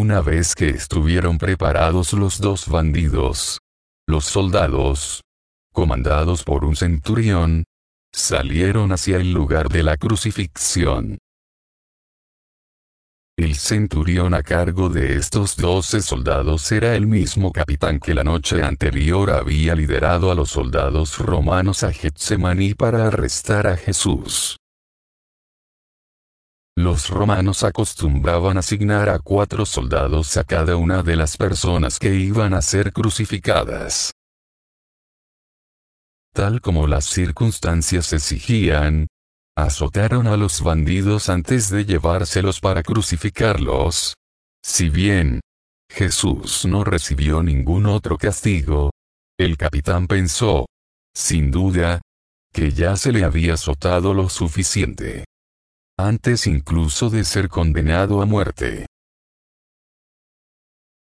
Una vez que estuvieron preparados los dos bandidos, los soldados, comandados por un centurión, salieron hacia el lugar de la crucifixión. El centurión a cargo de estos 12 soldados era el mismo capitán que la noche anterior había liderado a los soldados romanos a Getsemaní para arrestar a Jesús. Los romanos acostumbraban asignar a 4 soldados a cada una de las personas que iban a ser crucificadas. Tal como las circunstancias exigían, azotaron a los bandidos antes de llevárselos para crucificarlos. Si bien Jesús no recibió ningún otro castigo, el capitán pensó, sin duda, que ya se le había azotado lo suficiente. Antes incluso de ser condenado a muerte.